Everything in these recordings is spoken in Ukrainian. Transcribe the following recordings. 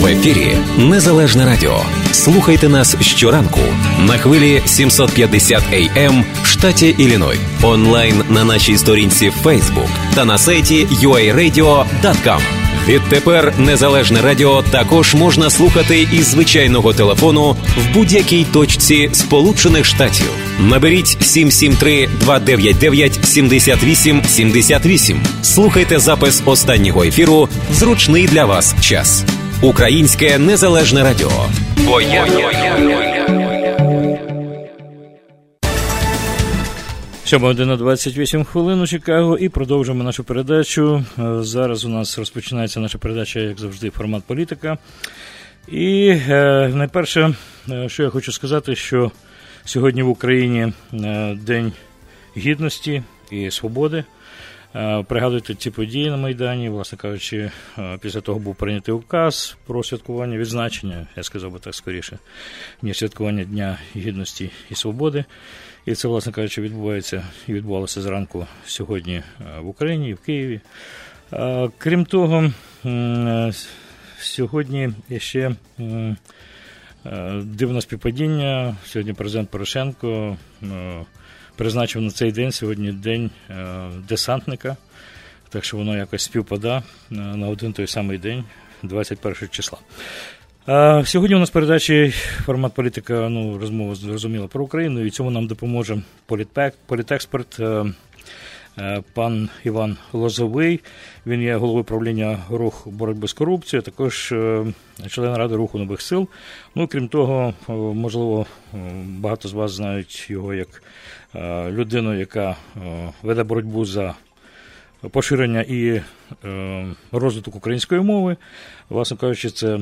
В ефірі Незалежне Радіо. Слухайте нас щоранку на хвилі 750 AM в штаті Ілліной. Онлайн на нашій сторінці Facebook та на сайті uaradio.com. Відтепер Незалежне Радіо також можна слухати із звичайного телефону в будь-якій точці Сполучених Штатів. Наберіть 773-299-78-78. Слухайте запис останнього ефіру в зручний для вас час. Українське Незалежне Радіо. Бо я. 7:28 у Чикаго і продовжуємо нашу передачу. Зараз у нас розпочинається наша передача, як завжди, формат політика. І найперше, що я хочу сказати, що сьогодні в Україні День Гідності і Свободи. Пригадуйте ці події на Майдані, власне кажучи, після того був прийнятий указ про святкування, відзначення, я сказав би так скоріше, ніж святкування Дня Гідності і Свободи. І це, власне кажучи, відбувалося зранку сьогодні в Україні і в Києві. Крім того, сьогодні ще дивне співпадіння. Сьогодні президент Порошенко призначив на цей день, сьогодні день десантника, так що воно якось співпадає на один той самий день, 21 числа. Сьогодні у нас в передачі формат політика, розмова зрозуміла про Україну, і цьому нам допоможе політексперт пан Іван Лозовий. Він є головою правління «Рух боротьби з корупцією», також член Ради Руху нових сил. Крім того, можливо, багато з вас знають його як людину, яка веде боротьбу за поширення і розвиток української мови. Власне кажучи, це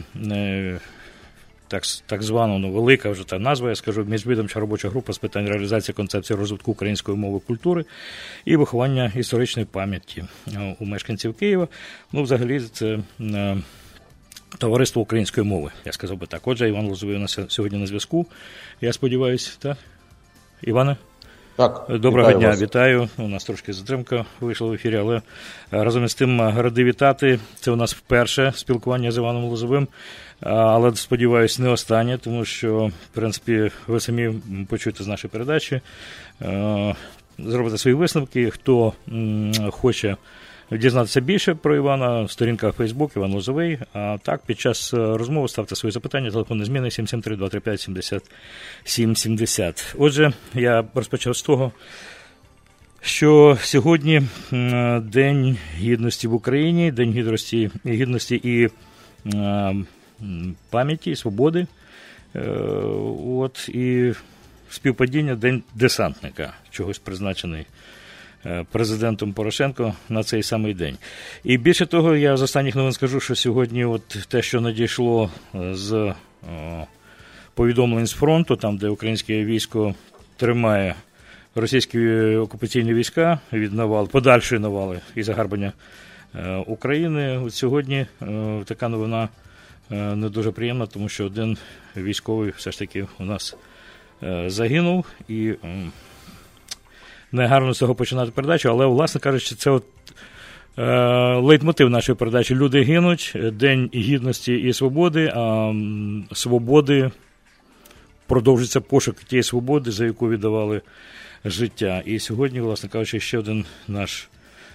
так звана, велика вже та назва, я скажу, міжвідомча робоча група з питань реалізації концепції розвитку української мови, культури і виховання історичної пам'яті у мешканців Києва. Взагалі, це товариство української мови, я сказав би так. Отже, Іван Лозовий у нас сьогодні на зв'язку. Я сподіваюся, так? Іване? Так, доброго дня, вас. Вітаю. У нас трошки затримка вийшла в ефірі, але разом із тим ради вітати. Це у нас вперше спілкування з Іваном Лозовим, але, сподіваюся, не останнє, тому що, в принципі, ви самі почуєте з нашої передачі, зробите свої висновки. Хто хоче дізнатися більше про Івана, сторінка в Facebook Іван Лозовий. А так, під час розмови ставте свої запитання, телефонні зміни 773-235-7770. Отже, я розпочав з того, що сьогодні День Гідності в Україні, День Гідності і пам'яті, і свободи. І співпадіння День десантника, чогось призначений президентом Порошенко на цей самий день. І більше того, я з останніх новин скажу, що сьогодні те, що надійшло з повідомлень з фронту, там, де українське військо тримає російські окупаційні війська від подальшої навали і загарбання України. От сьогодні така новина не дуже приємна, тому що один військовий все ж таки у нас загинув, і не гарно з цього починати передачу, але, власне кажучи, це лейтмотив нашої передачі. Люди гинуть, День Гідності і Свободи, а свободи продовжується пошук тієї свободи, за яку віддавали життя. І сьогодні, власне кажучи, ще один наш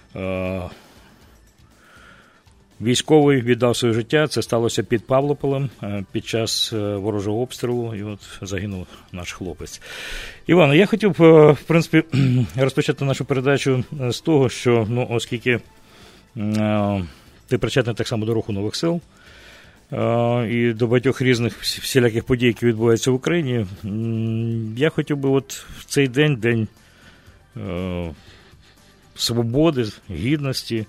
військовий віддав своє життя. Це сталося під Павлополем під час ворожого обстрілу, і загинув наш хлопець. Іване, я хотів, в принципі, розпочати нашу передачу з того, що, оскільки ти причетний так само до Руху нових сил і до багатьох різних всіляких подій, які відбуваються в Україні, я хотів би в цей день свободи, гідності,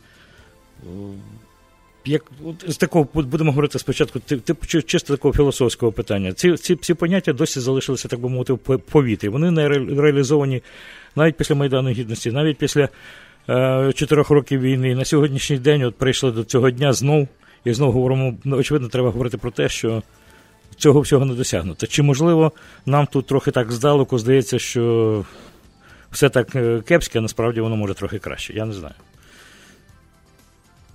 з такого, будемо говорити спочатку, чисто такого філософського питання. Ці поняття досі залишилися, так би мовити, в повітрі. Вони не реалізовані навіть після Майдану Гідності, навіть після 4 років війни. На сьогоднішній день прийшли до цього дня знов, і знову говоримо, очевидно, треба говорити про те, що цього всього не досягнуто. Чи, можливо, нам тут трохи так здалеку здається, що все так кепське, а насправді воно може трохи краще? Я не знаю.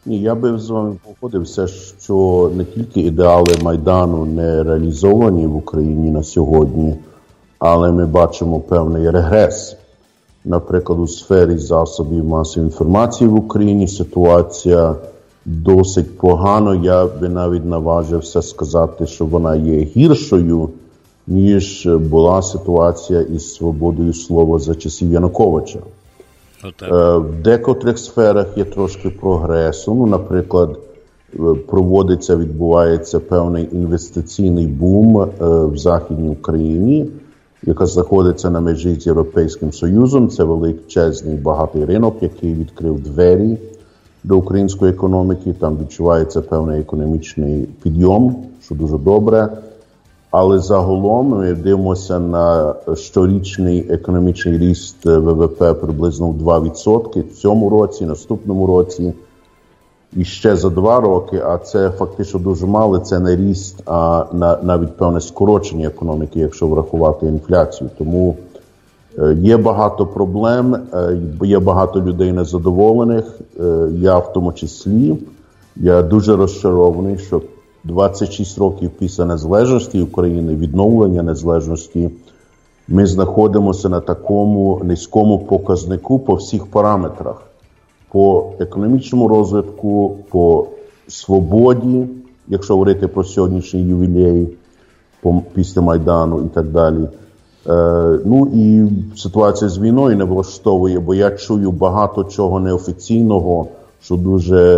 Ні, я би з вами погодився, що не тільки ідеали Майдану не реалізовані в Україні на сьогодні, але ми бачимо певний регрес. Наприклад, у сфері засобів масової інформації в Україні ситуація досить погана. Я би навіть наважився сказати, що вона є гіршою, ніж була ситуація із свободою слова за часів Януковича. В декотрих сферах є трошки прогресу. Ну, наприклад, відбувається певний інвестиційний бум в Західній Україні, яка знаходиться на межі з Європейським Союзом. Це величезний багатий ринок, який відкрив двері до української економіки. Там відчувається певний економічний підйом, що дуже добре. Але загалом ми дивимося на щорічний економічний ріст ВВП приблизно в 2% в цьому році, наступному році і ще за 2 роки, а це фактично дуже мало, це не ріст, а навіть певне скорочення економіки, якщо врахувати інфляцію. Тому є багато проблем, є багато людей незадоволених, я в тому числі. Я дуже розчарований, що 26 років після незалежності України, відновлення незалежності, ми знаходимося на такому низькому показнику по всіх параметрах. По економічному розвитку, по свободі, якщо говорити про сьогоднішній ювілей, після Майдану і так далі. Ну і ситуація з війною не влаштовує, бо я чую багато чого неофіційного, що дуже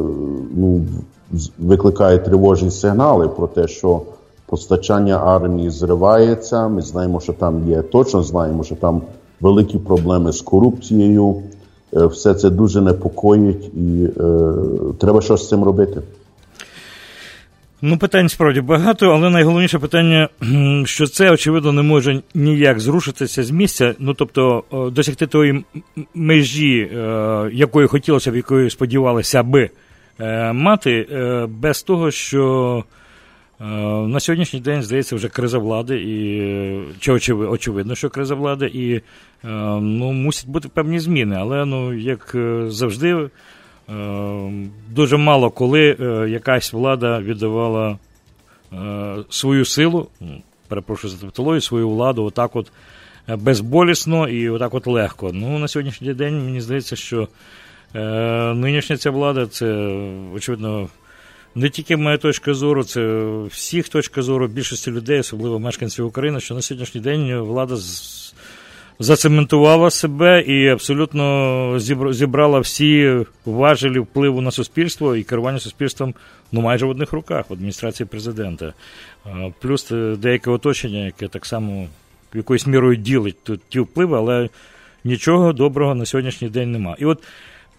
викликає тривожні сигнали про те, що постачання армії зривається. Ми знаємо, що там є, точно знаємо, що там великі проблеми з корупцією. Все це дуже непокоїть і треба щось з цим робити. Ну, питань справді багато, але найголовніше питання, що це, очевидно, не може ніяк зрушитися з місця, ну, тобто, досягти тої межі, якої хотілося б, якої сподівалися би мати, без того, що на сьогоднішній день, здається, вже криза влади, чи очевидно, що криза влади, і мусять бути певні зміни, але, як завжди, дуже мало коли якась влада віддавала свою силу, перепрошую за тавтологію, свою владу отак от безболісно і отак от легко. Ну, на сьогоднішній день, мені здається, що нинішня ця влада, це, очевидно, не тільки моя точка зору, це всіх точка зору більшості людей, особливо мешканців України, що на сьогоднішній день влада зацементувала себе і абсолютно зібрала всі важелі впливу на суспільство і керування суспільством майже в одних руках, в адміністрації президента. Плюс деяке оточення, яке так само якоюсь мірою ділить тут ті впливи, але нічого доброго на сьогоднішній день нема. І от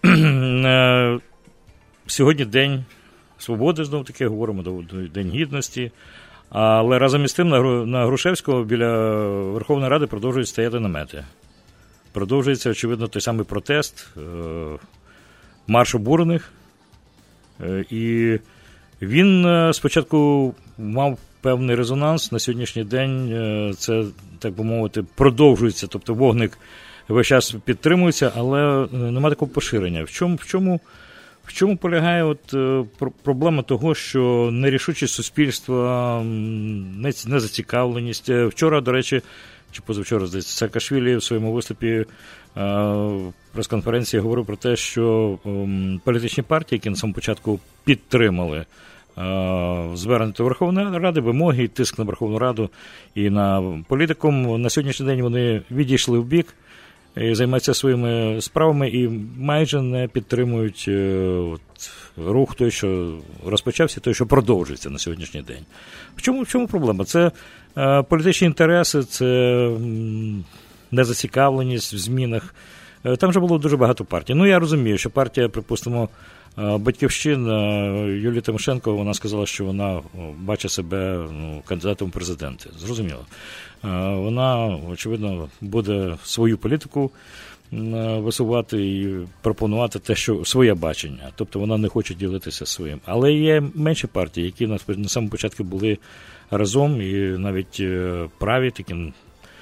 сьогодні День Свободи, знову-таки, говоримо, День Гідності, але разом із тим на Грушевського біля Верховної Ради продовжують стояти намети. Продовжується, очевидно, той самий протест, марш обурених. І він спочатку мав певний резонанс, на сьогоднішній день це, так би мовити, продовжується, тобто вогник весь час підтримується, але немає такого поширення. В чому полягає проблема того, що нерішучість суспільства, незацікавленість? Вчора, до речі, чи позавчора, здається, Саакашвілі в своєму виступі в прес-конференції говорив про те, що політичні партії, які на самому початку підтримали звернення до Верховної Ради, вимоги, тиск на Верховну Раду і на політикум, на сьогоднішній день вони відійшли в бік, і займаються своїми справами і майже не підтримують рух той, що розпочався, той, що продовжується на сьогоднішній день. В чому проблема? Це політичні інтереси, це незацікавленість в змінах. Там вже було дуже багато партій. Ну, я розумію, що партія, припустимо, Батьківщина, Юлія Тимошенко, вона сказала, що вона бачить себе кандидатом в президенти. Зрозуміло. Вона, очевидно, буде свою політику висувати і пропонувати те, що своє бачення. Тобто вона не хоче ділитися своїм. Але є менші партії, які на самому початку були разом, і навіть праві, такі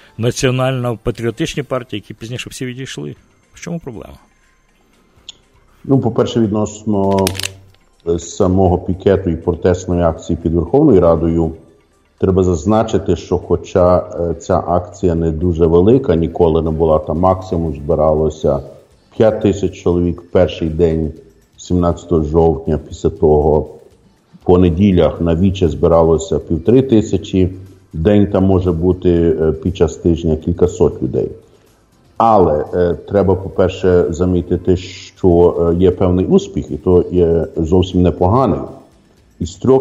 національно-патріотичні партії, які пізніше всі відійшли. В чому проблема? По-перше, відносно самого пікету і протестної акції під Верховною Радою, треба зазначити, що хоча ця акція не дуже велика, ніколи не була, там максимум збиралося 5 тисяч чоловік в перший день, 17 жовтня, після того по неділях на Віче збиралося 1500, в день там може бути під час тижня кількасот людей. Але треба, по-перше, замітити, що є певний успіх, і то є зовсім непоганий. Із 3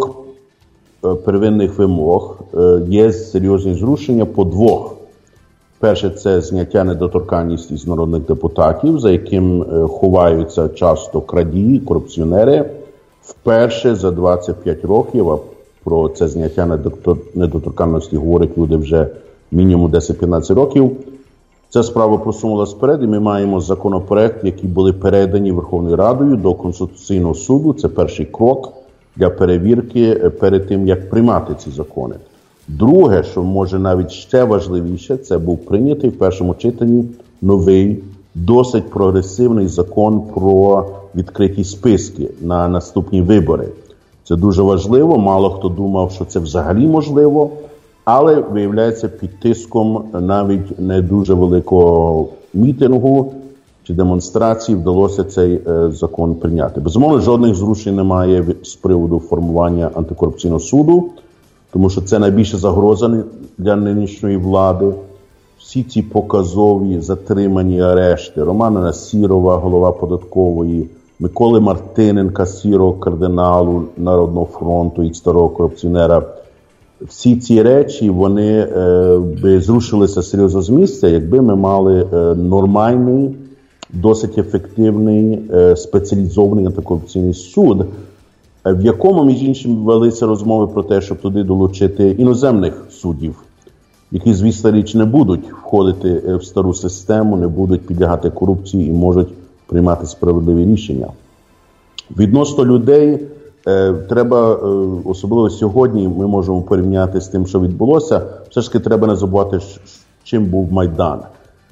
первинних вимог є серйозні зрушення по 2. Перше – це зняття недоторканності з народних депутатів, за яким ховаються часто крадії, корупціонери. Вперше за 25 років, а про це зняття недоторканності говорять люди вже мінімум 10-15 років, ця справа просунулася вперед, і ми маємо законопроект, які були передані Верховною Радою до Конституційного суду. Це перший крок для перевірки перед тим, як приймати ці закони. Друге, що може навіть ще важливіше, це був прийнятий в першому читанні новий, досить прогресивний закон про відкриті списки на наступні вибори. Це дуже важливо, мало хто думав, що це взагалі можливо, але, виявляється, під тиском навіть не дуже великого мітингу чи демонстрації вдалося цей закон прийняти. Безумовно, жодних зрушень немає з приводу формування антикорупційного суду, тому що це найбільша загроза для нинішньої влади. Всі ці показові затримані арешти Романа Насірова, голова податкової, Миколи Мартиненка, сірого кардиналу Народного фронту і старого корупціонера, всі ці речі, вони би зрушилися серйозно з місця, якби ми мали нормальний, досить ефективний, спеціалізований антикорупційний суд, в якому, між іншим, велися розмови про те, щоб туди долучити іноземних суддів, які, звісно, річ, не будуть входити в стару систему, не будуть підлягати корупції і можуть приймати справедливі рішення. Відносно людей, треба, особливо сьогодні, ми можемо порівняти з тим, що відбулося. Все ж таки треба не забувати, чим був Майдан.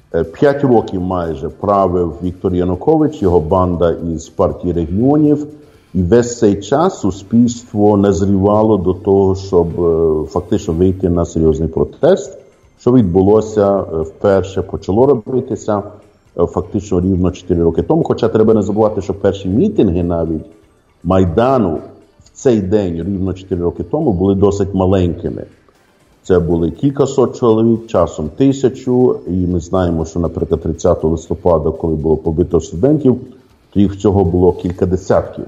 5 років майже правив Віктор Янукович, його банда із партії регіонів, і весь цей час суспільство назрівало до того, щоб фактично вийти на серйозний протест, що відбулося вперше, почало робитися фактично рівно 4 роки тому. Хоча треба не забувати, що перші мітинги навіть Майдану в цей день, рівно 4 роки тому, були досить маленькими. Це були кількасот чоловік, часом 1000, і ми знаємо, що, наприклад, 30 листопада, коли було побито студентів, то їх всього було кілька десятків.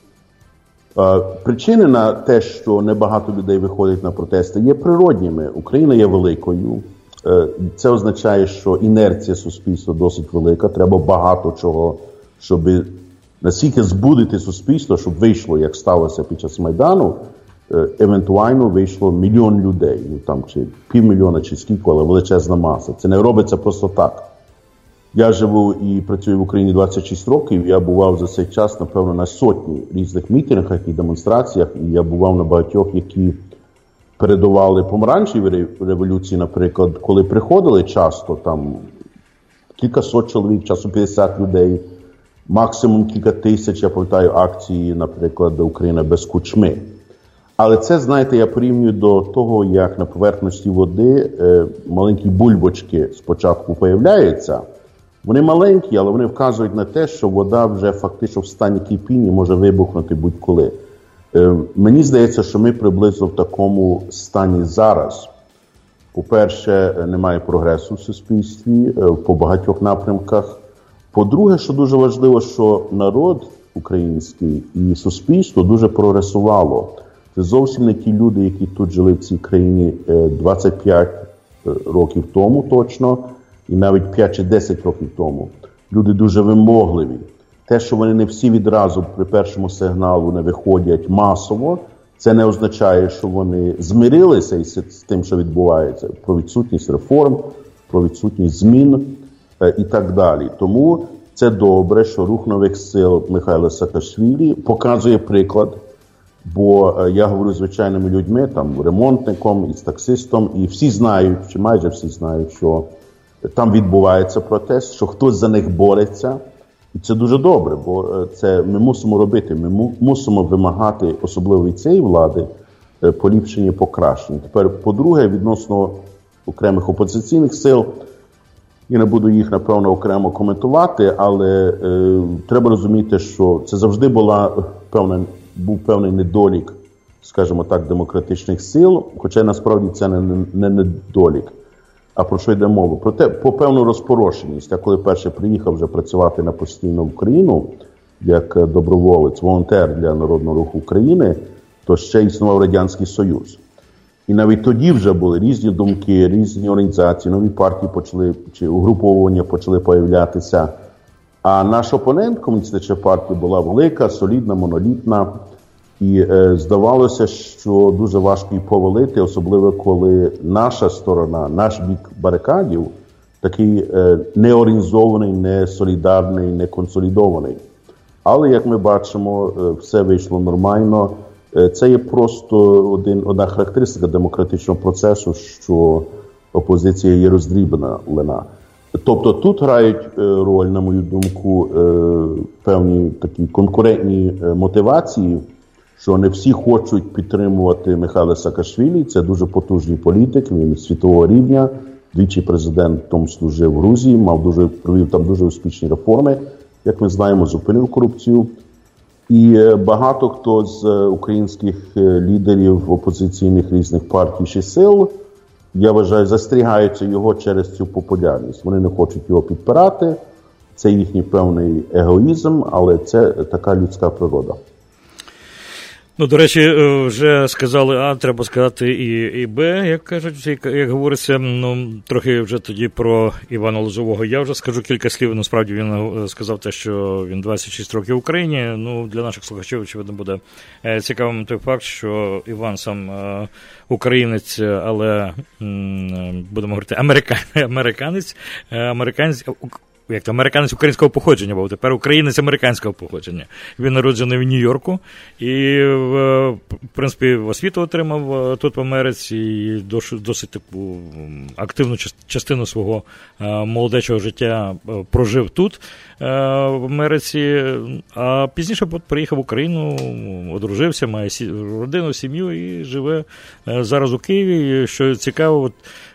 Причини на те, що небагато людей виходять на протести, є природніми. Україна є великою. Це означає, що інерція суспільства досить велика. Треба багато чого, щоб настільки збудити суспільство, щоб вийшло, як сталося під час Майдану, евентуально вийшло 1 мільйон людей, там, чи 500 000, чи скільки, але величезна маса. Це не робиться просто так. Я живу і працюю в Україні 26 років, я бував за цей час, напевно, на сотні різних мітингах і демонстраціях, і я бував на багатьох, які передували помаранчевій революції, наприклад, коли приходили часто, там, кількасот чоловік, часом 50 людей, максимум кілька тисяч, я пам'ятаю, акції, наприклад, «Україна без кучми». Але це, знаєте, я порівнюю до того, як на поверхності води маленькі бульбочки спочатку появляються. Вони маленькі, але вони вказують на те, що вода вже фактично в стані кипіння може вибухнути будь-коли. Мені здається, що ми приблизно в такому стані зараз. По-перше, немає прогресу в суспільстві по багатьох напрямках. По-друге, що дуже важливо, що народ український і суспільство дуже прогресувало. Це зовсім не ті люди, які тут жили в цій країні 25 років тому точно, і навіть 5 чи 10 років тому. Люди дуже вимогливі. Те, що вони не всі відразу при першому сигналу не виходять масово, це не означає, що вони змирилися із тим, що відбувається, про відсутність реформ, про відсутність змін і так далі. Тому це добре, що Рух нових сил Михайла Саакашвілі показує приклад, бо я говорю з звичайними людьми, там, ремонтником, із таксистом, і всі знають, чи майже всі знають, що там відбувається протест, що хтось за них бореться, І це дуже добре, бо це ми мусимо робити, ми мусимо вимагати, особливо від цієї влади, поліпшення, покращення. Тепер, по-друге, відносно окремих опозиційних сил, я не буду їх, напевно, окремо коментувати, але треба розуміти, що це завжди був певний недолік, скажімо так, демократичних сил, хоча насправді це не недолік. А про що йде мова? Проте, по певну розпорошеність. Я коли перше приїхав вже працювати на постійно в Україну, як доброволець, волонтер для Народного Руху України, то ще існував Радянський Союз. І навіть тоді вже були різні думки, різні організації, нові партії чи угруповування почали появлятися. А наш опонент, Комуністична партія, була велика, солідна, монолітна. І здавалося, що дуже важко її повалити, особливо коли наша сторона, наш бік барикадів, такий неорганізований, не солідарний, не консолідований. Але, як ми бачимо, все вийшло нормально. Це є просто одна характеристика демократичного процесу, що опозиція є роздроблена. Тобто тут грають роль, на мою думку, певні такі конкурентні мотивації, що не всі хочуть підтримувати Михайла Саакашвілі. Це дуже потужний політик, він світового рівня, двічі президентом служив в Грузії, провів там дуже успішні реформи, як ми знаємо, зупинив корупцію. І багато хто з українських лідерів опозиційних різних партій чи сил, я вважаю, застерігаються його через цю популярність. Вони не хочуть його підпирати, це їхній певний егоїзм, але це така людська природа. Ну, до речі, вже сказали А, треба сказати і Б, як кажуть, як говориться. Ну, трохи вже тоді про Івана Лозового я вже скажу кілька слів. Насправді він сказав те, що він 26 років в Україні. Ну, для наших слухачів, очевидно, буде цікавим той факт, що Іван сам українець, але, будемо говорити, американець, як то американець українського походження, бо тепер українець американського походження. Він народжений в Нью-Йорку і, в принципі, освіту отримав тут в Америці і досить таку активну частину свого молодечого життя прожив тут, в Америці, а пізніше приїхав в Україну, одружився, має родину, сім'ю і живе зараз у Києві. І, що цікаво,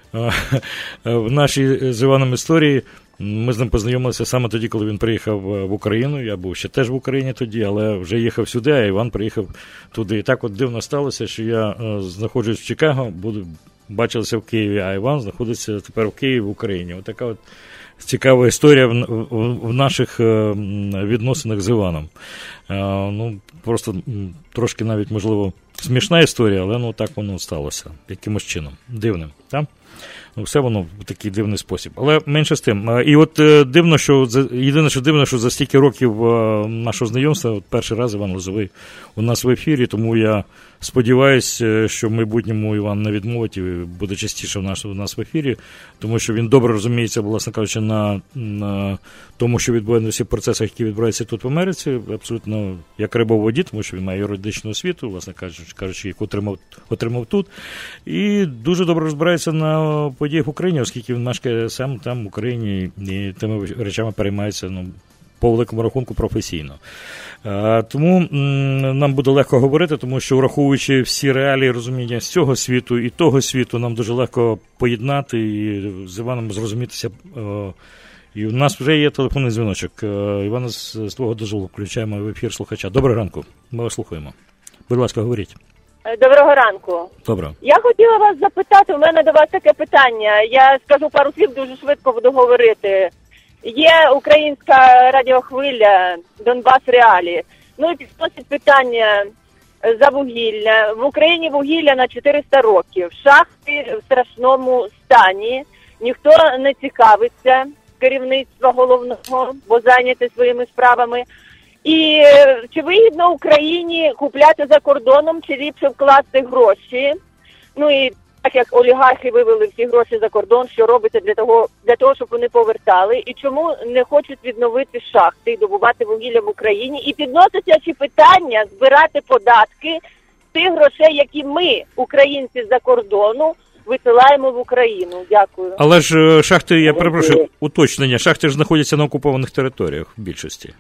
в нашій з Іваном історії, ми з ним познайомилися саме тоді, коли він приїхав в Україну. Я був ще теж в Україні тоді, але вже їхав сюди, а Іван приїхав туди. І так от дивно сталося, що я знаходжусь в Чикаго, бачилися в Києві, а Іван знаходиться тепер в Києві, в Україні. Ось така от цікава історія в наших відносинах з Іваном. Ну, просто трошки навіть, можливо, смішна історія, але ну так воно сталося. Якимось чином. Дивним, так? Ну, все воно в такий дивний спосіб. Але менше з тим. І от єдине, що дивно, що за стільки років нашого знайомства, от перший раз Іван Лозовий у нас в ефірі, тому я сподіваюся, що в майбутньому Іван не відмовить і буде частіше у нас в ефірі, тому що він добре розуміється, власне кажучи, на тому, що відбувається на всіх процесах, які відбуваються тут в Америці, абсолютно як риба в воді, тому що він має юридичну освіту, власне кажучи, яку отримав тут, і дуже добре розбирається на подіях в Україні, оскільки він мешкає сам там, в Україні, і тими речами переймається, по великому рахунку професійно. Тому нам буде легко говорити, тому що, враховуючи всі реалії розуміння з цього світу і того світу, нам дуже легко поєднати і з Іваном зрозумітися. І у нас вже є телефонний дзвіночок. Іван, з твого дозволу включаємо в ефір слухача. Доброго ранку, ми вас слухаємо. Будь ласка, говоріть. Доброго ранку. Доброго. Я хотіла вас запитати, у мене до вас таке питання. Я скажу пару слів, дуже швидко буду говорити. Є українська радіохвиля «Донбас Реалі». Ну і підносить питання за вугілля. В Україні вугілля на 400 років. Шахти в страшному стані. Ніхто не цікавиться керівництва головного, бо зайняті своїми справами. І чи вигідно Україні купляти за кордоном, чи ліпше вкласти гроші? Ну і так як олігархи вивели всі гроші за кордон, що робиться для того, щоб вони повертали? І чому не хочуть відновити шахти і добувати вугілля в Україні? І підноситься чи питання збирати податки з тих грошей, які ми, українці з-за кордону, висилаємо в Україну. Дякую. Але ж шахти, я перепрошую, уточнення, шахти ж знаходяться на окупованих територіях в більшості.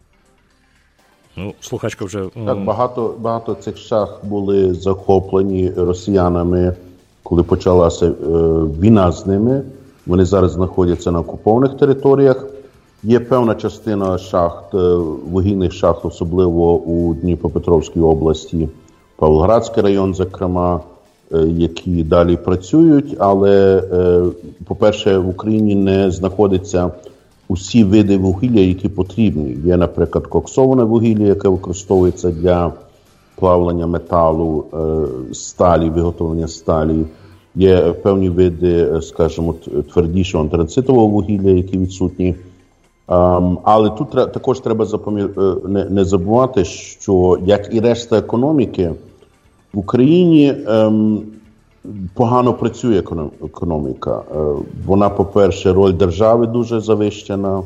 Ну, слухачка вже... Так, багато цих шахт були захоплені росіянами, коли почалася війна з ними. Вони зараз знаходяться на окупованих територіях. Є певна частина шахт, вугільних шахт, особливо у Дніпропетровській області, Павлоградський район, зокрема, які далі працюють, але, по-перше, в Україні не знаходяться усі види вугілля, які потрібні. Є, наприклад, коксоване вугілля, яке використовується для плавлення металу, сталі, виготовлення сталі. Є певні види, скажімо, твердішого антрацитового вугілля, які відсутні. Але тут також треба не забувати, що, як і решта економіки, в Україні погано працює економіка. Вона, по-перше, роль держави дуже завищена,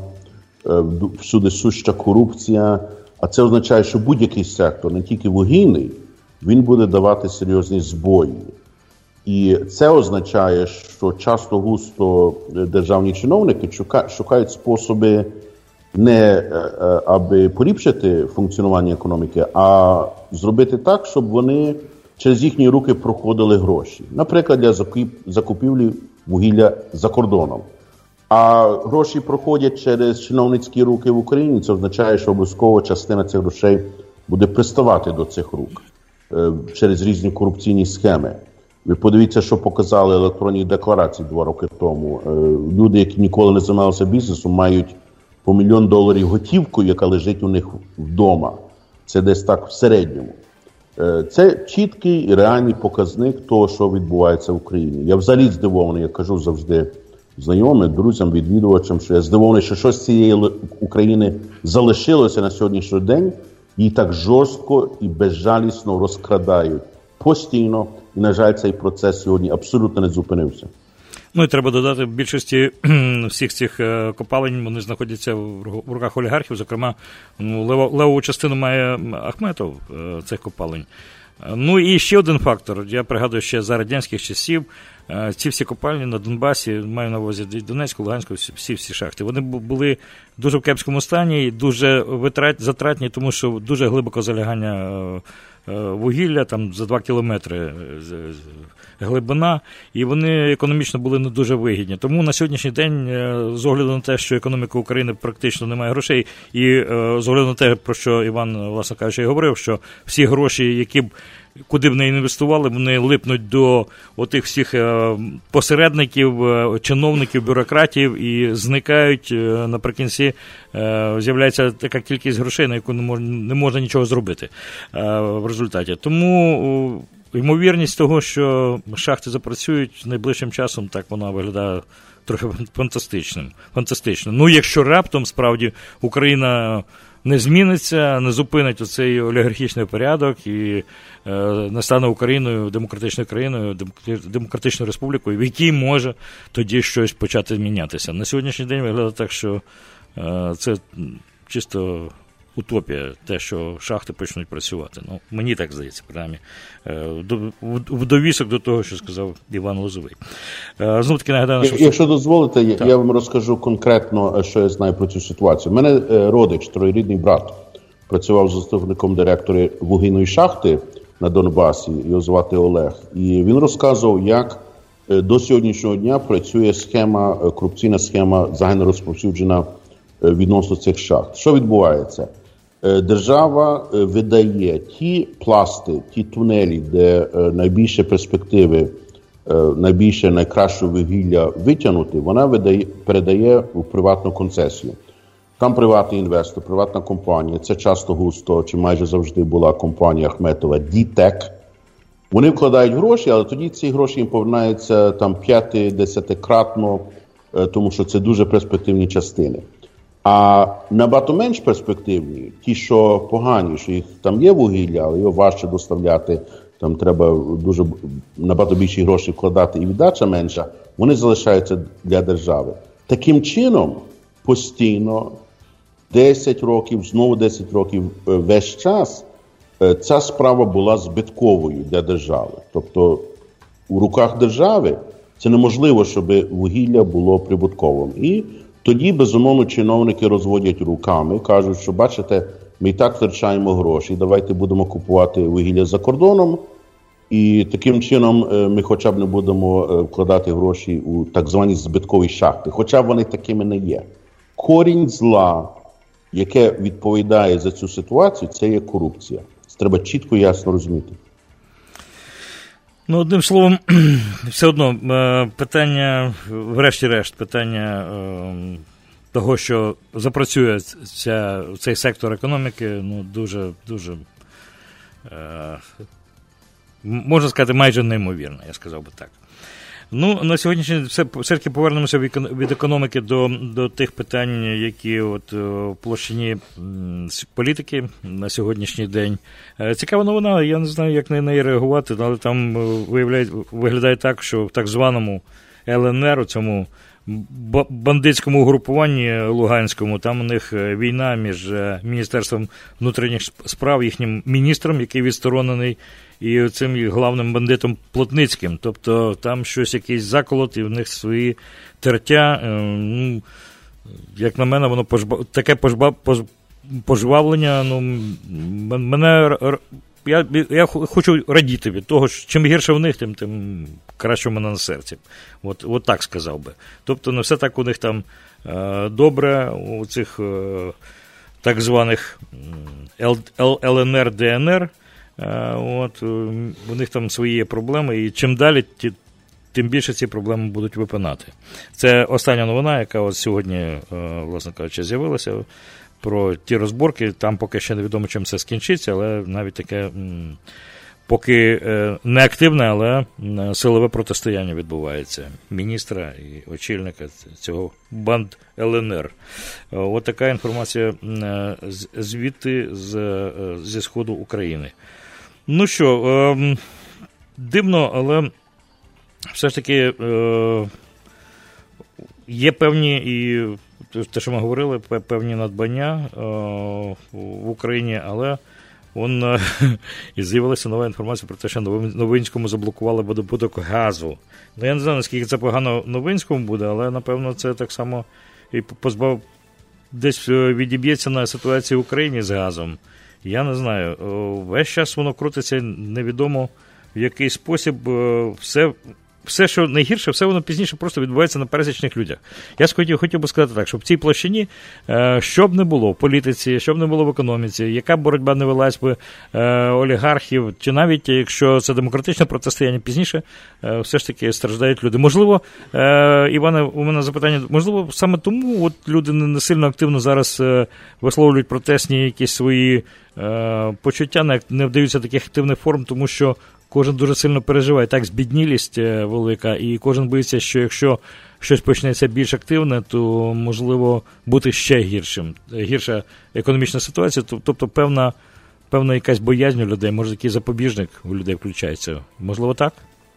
всюди суща корупція, а це означає, що будь-який сектор, не тільки вугільний, він буде давати серйозні збої. І це означає, що часто-густо державні чиновники шукають способи не аби поліпшити функціонування економіки, а зробити так, щоб вони через їхні руки проходили гроші. Наприклад, для закупівлі вугілля за кордоном. А гроші проходять через чиновницькі руки в Україні. Це означає, що обов'язково частина цих грошей буде приставати до цих рук через різні корупційні схеми. Ви подивіться, що показали електронні декларації 2 роки тому. Люди, які ніколи не займалися бізнесом, мають по $1 мільйон готівкою, яка лежить у них вдома. Це десь так в середньому. Це чіткий і реальний показник того, що відбувається в Україні. Я взагалі здивований, я кажу завжди знайомим, друзям, відвідувачам, що я здивований, що щось з цієї України залишилося на сьогоднішній день, її так жорстко і безжалісно розкрадають постійно. І, на жаль, цей процес сьогодні абсолютно не зупинився. Ну і треба додати, в більшості всіх цих копалень вони знаходяться в руках олігархів, зокрема, левову частину має Ахметов цих копалень. Ну і ще один фактор, я пригадую, ще за радянських часів ці всі копальні на Донбасі, маю на увазі Донецьку, Луганську, всі шахти, вони були дуже в кепському стані, дуже затратні, тому що дуже глибоко залягання вугілля, там за 2 кілометри глибина, і вони економічно були не дуже вигідні. Тому на сьогоднішній день, з огляду на те, що економіка України практично не має грошей, і з огляду на те, про що Іван, власне кажучи, і говорив, що всі гроші, які б куди б не інвестували, вони липнуть до отих всіх посередників, чиновників, бюрократів і зникають, наприкінці з'являється така кількість грошей, на яку не можна нічого зробити в результаті. Тому ймовірність того, що шахти запрацюють найближчим часом, так вона виглядає трохи фантастично. Ну, якщо раптом, справді, Україна не зміниться, не зупинить оцей олігархічний порядок і не стане Україною, демократичною країною, демократичною республікою, в якій може тоді щось почати мінятися. На сьогоднішній день виглядає так, що це чисто утопія, те, що шахти почнуть працювати. Ну, мені так здається, принаймні, в довісок до того, що сказав Іван Лозовий. Знову таки нагадаю, що... Якщо дозволите, я вам розкажу конкретно, що я знаю про цю ситуацію. У мене родич, троюрідний брат, працював заступником директора вугільної шахти на Донбасі, його звати Олег. І він розказував, як до сьогоднішнього дня працює корупційна схема, загально розповсюджена відносно цих шахт. Що відбувається? Держава видає ті пласти, ті тунелі, де найбільше перспективи, найкраще вугілля витягнути, вона передає у приватну концесію. Там приватний інвестор, приватна компанія, це часто густо, чи майже завжди була компанія Ахметова «Дітек». Вони вкладають гроші, але тоді ці гроші їм повернаються там 5-10-кратно, тому що це дуже перспективні частини. А набагато менш перспективні, ті, що погані, що їх там є вугілля, але його важче доставляти, там треба набагато більші гроші вкладати і віддача менша, вони залишаються для держави. Таким чином, постійно, 10 років, знову 10 років, весь час, ця справа була збитковою для держави. Тобто у руках держави, це неможливо, щоб вугілля було прибутковим. І тоді, безумовно, чиновники розводять руками, кажуть, що, бачите, ми і так втрачаємо гроші, давайте будемо купувати вугілля за кордоном, і таким чином ми хоча б не будемо вкладати гроші у так звані збиткові шахти, хоча вони такими не є. Корінь зла, яке відповідає за цю ситуацію, це є корупція. Це треба чітко і ясно розуміти. Ну, одним словом, все одно, питання, врешті-решт, питання того, що запрацює цей сектор економіки, ну, дуже, можна сказати, майже неймовірно, я сказав би так. Ну, на сьогоднішній все-таки повернемося від економіки до тих питань, які от в площині політики на сьогоднішній день. Цікава новина, я не знаю, як на неї реагувати, але там виглядає так, що в так званому ЛНР, у цьому бандитському угрупуванні Луганському, там у них війна між Міністерством внутрішніх справ, їхнім міністром, який відсторонений, і цим главним бандитом Плотницьким. Тобто там щось, якийсь заколот, і в них свої тертя. Ну, як на мене, воно таке пожвавлення, ну, мене... Я хочу радіти від того, що чим гірше в них, тим краще в мене на серці. От так сказав би. Тобто не все так у них там добре, у цих так званих ЛНР, ДНР. У них там свої є проблеми, і чим далі, тим більше ці проблеми будуть випинати. Це остання новина, яка от сьогодні, власне кажучи, з'явилася. Про ті розборки, там поки ще невідомо, чим це скінчиться, але навіть таке, поки не активне, але силове протистояння відбувається міністра і очільника цього банд ЛНР. От така інформація звідти зі сходу України. Ну що, дивно, але все ж таки є певні і те, що ми говорили, певні надбання в Україні, але і з'явилася нова інформація про те, що Новинському заблокували видобуток газу. Ну, я не знаю, наскільки це погано Новинському буде, але, напевно, це так само і десь відіб'ється на ситуації в Україні з газом. Я не знаю. Весь час воно крутиться невідомо в який спосіб. Все, що найгірше, все воно пізніше просто відбувається на пересічних людях. Я хотів би сказати так, що в цій площині, що б не було в політиці, що б не було в економіці, яка б боротьба не велась би олігархів, чи навіть якщо це демократичне протистояння, пізніше все ж таки страждають люди. Можливо, Іване, у мене запитання, можливо, саме тому от люди не сильно активно зараз висловлюють протестні якісь свої почуття, не вдаються таких активних форм, тому що кожен дуже сильно переживає. Так, збіднілість велика, і кожен боїться, що якщо щось почнеться більш активне, то можливо бути ще гіршим. Гірша економічна ситуація, тобто певна якась боязнь у людей, може якийсь запобіжник у людей включається. Можливо, так?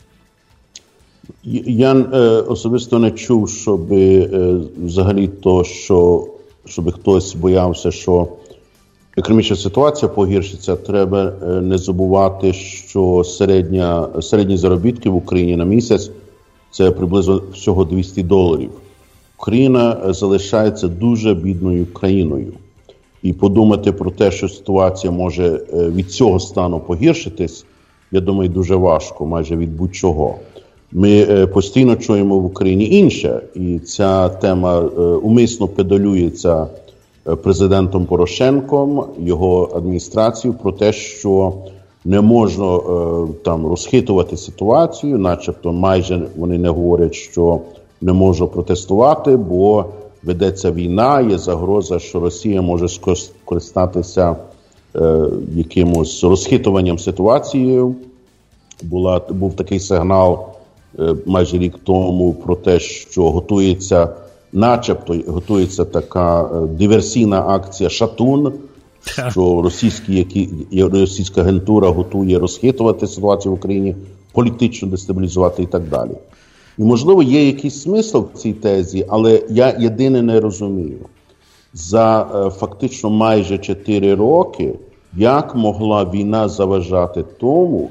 Я особисто не чув, щоб взагалі то, щоб хтось боявся, що економічна ситуація погіршиться. Треба не забувати, що середні заробітки в Україні на місяць – це приблизно всього $200. Україна залишається дуже бідною країною. І подумати про те, що ситуація може від цього стану погіршитись, я думаю, дуже важко, майже від будь-чого. Ми постійно чуємо в Україні інше, і ця тема умисно педалюється президентом Порошенком, його адміністрацією, про те, що не можна там розхитувати ситуацію, начебто майже вони не говорять, що не можна протестувати, бо ведеться війна, є загроза, що Росія може скористатися якимось розхитуванням ситуації. Був такий сигнал майже рік тому про те, що начебто готується така диверсійна акція «Шатун», що російська агентура готує розхитувати ситуацію в Україні, політично дестабілізувати і так далі. І, можливо, є якийсь смисл в цій тезі, але я єдине не розумію. За фактично майже 4 роки, як могла війна заважати тому,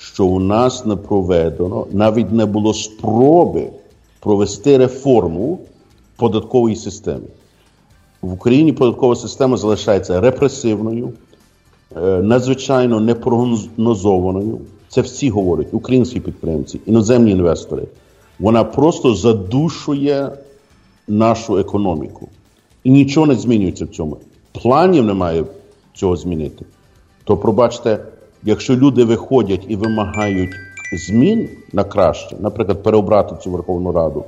що у нас не проведено, навіть не було спроби провести реформу податкової системи. В Україні податкова система залишається репресивною, надзвичайно непрогнозованою. Це всі говорять, українські підприємці, іноземні інвестори. Вона просто задушує нашу економіку. І нічого не змінюється в цьому. Планів немає цього змінити. То, пробачте, якщо люди виходять і вимагають змін на краще, наприклад, переобрати цю Верховну Раду,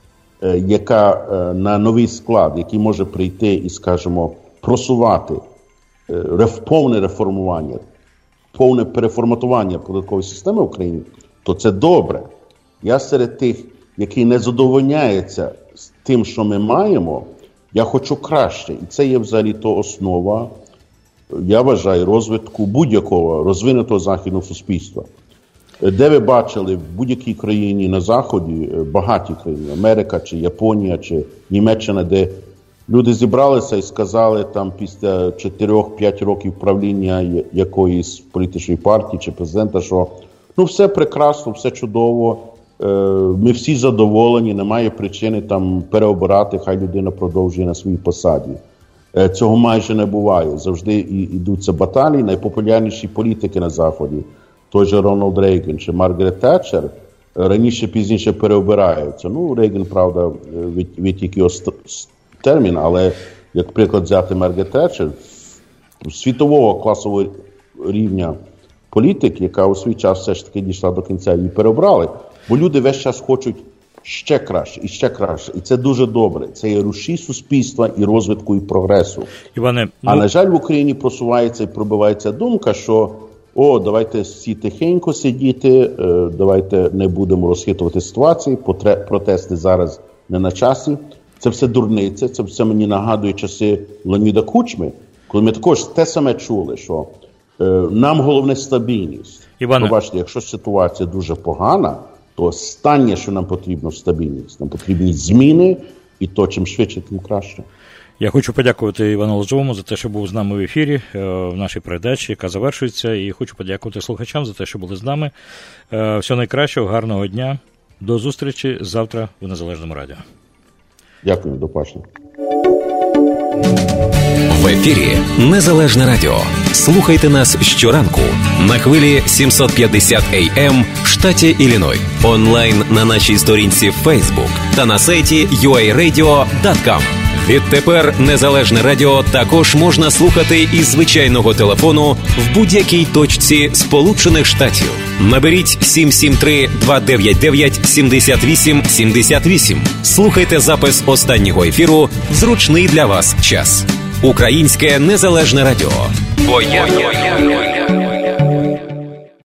яка на новий склад, який може прийти і, скажімо, просувати повне реформування, повне переформатування податкової системи в Україні, то це добре. Я серед тих, які не задовольняються з тим, що ми маємо, я хочу краще. І це є взагалі-то основа, я вважаю, розвитку будь-якого розвинутого західного суспільства. Де ви бачили в будь-якій країні на Заході, багаті країни, Америка, чи Японія, чи Німеччина, де люди зібралися і сказали там після 4-5 років правління якоїсь політичної партії чи президента, що ну все прекрасно, все чудово, ми всі задоволені, немає причини там переобирати, хай людина продовжує на своїй посаді. Цього майже не буває. Завжди йдуться баталії. Найпопулярніші політики на Заході, той же Рональд Рейган чи Маргарет Тетчер, раніше-пізніше переобираються. Ну, Рейган, правда, відтік його термін, але, як приклад взяти Маргарет Тетчер, світового класового рівня політик, яка у свій час все ж таки дійшла до кінця, її переобрали. Бо люди весь час хочуть ще краще і ще краще. І це дуже добре. Це є рушій суспільства і розвитку, і прогресу. Іване, А, на жаль, в Україні просувається і пробивається думка, що давайте всі тихенько сидіти, давайте не будемо розхитувати ситуації, протести зараз не на часі. Це все дурниця, це все мені нагадує часи Леоніда Кучми, коли ми також те саме чули, що нам головне стабільність. Іване, бачите, якщо ситуація дуже погана, то останнє, що нам потрібно, стабільність. Нам потрібні зміни, і то, чим швидше, тим краще. Я хочу подякувати Івану Лозовому за те, що був з нами в ефірі, в нашій передачі, яка завершується. І хочу подякувати слухачам за те, що були з нами. Всього найкращого, гарного дня. До зустрічі завтра у Незалежному радіо. Дякую, до побачення. В ефірі Незалежне радіо. Слухайте нас щоранку на хвилі 750 AM в штаті Ілліной. Онлайн на нашій сторінці Facebook та на сайті uaradio.com. Відтепер Незалежне радіо також можна слухати із звичайного телефону в будь-якій точці Сполучених Штатів. Наберіть 773-299-78-78. Слухайте запис останнього ефіру в зручний для вас час. Українське Незалежне радіо. Бо я